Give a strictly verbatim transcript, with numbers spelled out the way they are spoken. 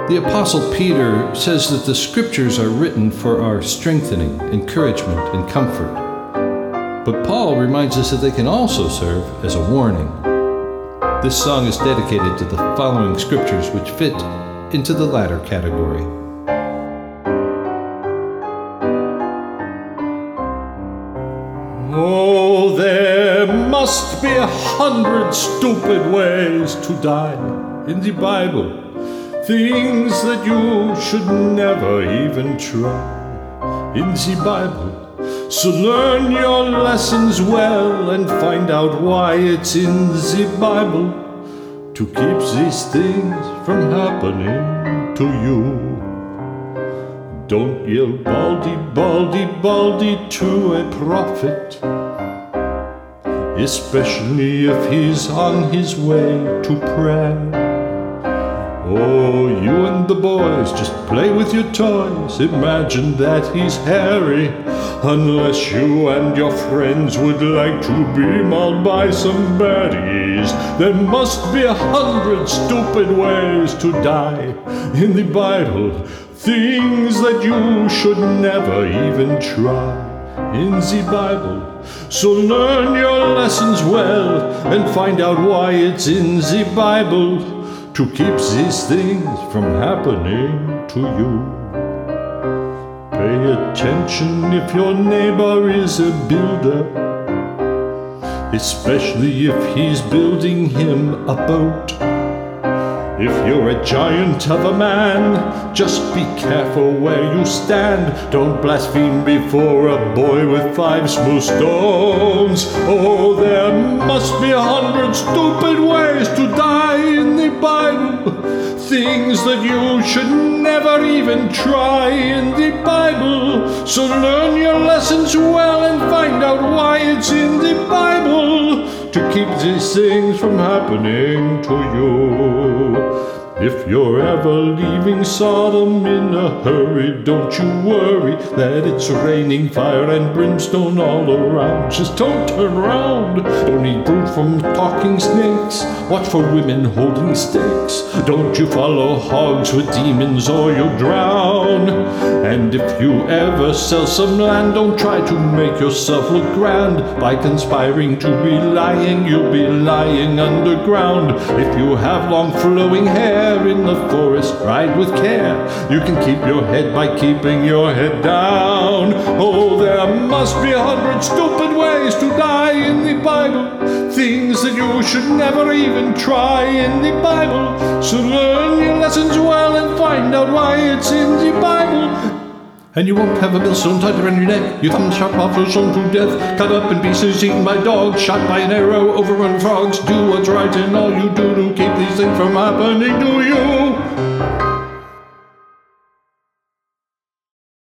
The Apostle Peter says that the Scriptures are written for our strengthening, encouragement, and comfort. But Paul reminds us that they can also serve as a warning. This song is dedicated to the following Scriptures, which fit into the latter category. Oh, there must be a hundred stupid ways to die in the Bible. Things that you should never even try in the Bible. So learn your lessons well and find out why it's in the Bible to keep these things from happening to you. Don't yell baldy, baldy, baldy to a prophet, especially if he's on his way to prayer. Oh, you and the boys, just play with your toys. Imagine that he's hairy, unless you and your friends would like to be mauled by some baddies. There must be a hundred stupid ways to die in the Bible. Things that you should never even try in the Bible. So learn your lessons well and find out why it's in the Bible to keep these things from happening to you. Pay attention if your neighbor is a builder, especially if he's building him a boat. If you're a giant of a man, just be careful where you stand. Don't blaspheme before a boy with five smooth stones. Oh, there must be a hundred stupid ways to die in the Bible. Things that you should never even try in the Bible. So learn your lessons well and find out why it's in the Bible to keep these things from happening to you. If you're ever leaving Sodom in a hurry, don't you worry that it's raining fire and brimstone all around. Just don't turn around. Don't eat fruit from talking snakes. Watch for women holding sticks. Don't you follow hogs with demons or you'll drown. And if you ever sell some land, don't try to make yourself look grand. By conspiring to be lying, you'll be lying underground. If you have long flowing hair in the forest, ride with care. You can keep your head by keeping your head down. Oh, there must be a hundred stupid ways to die in the Bible. Things that you should never even try in the Bible. So learn your lessons well and find out why it's in the Bible. And you won't have a millstone tied around your neck. You thumb sharp off or shown to death. Cut up in pieces, eaten by dogs. Shot by an arrow, overrun frogs. Do what's right in all you do to keep these things from happening to you.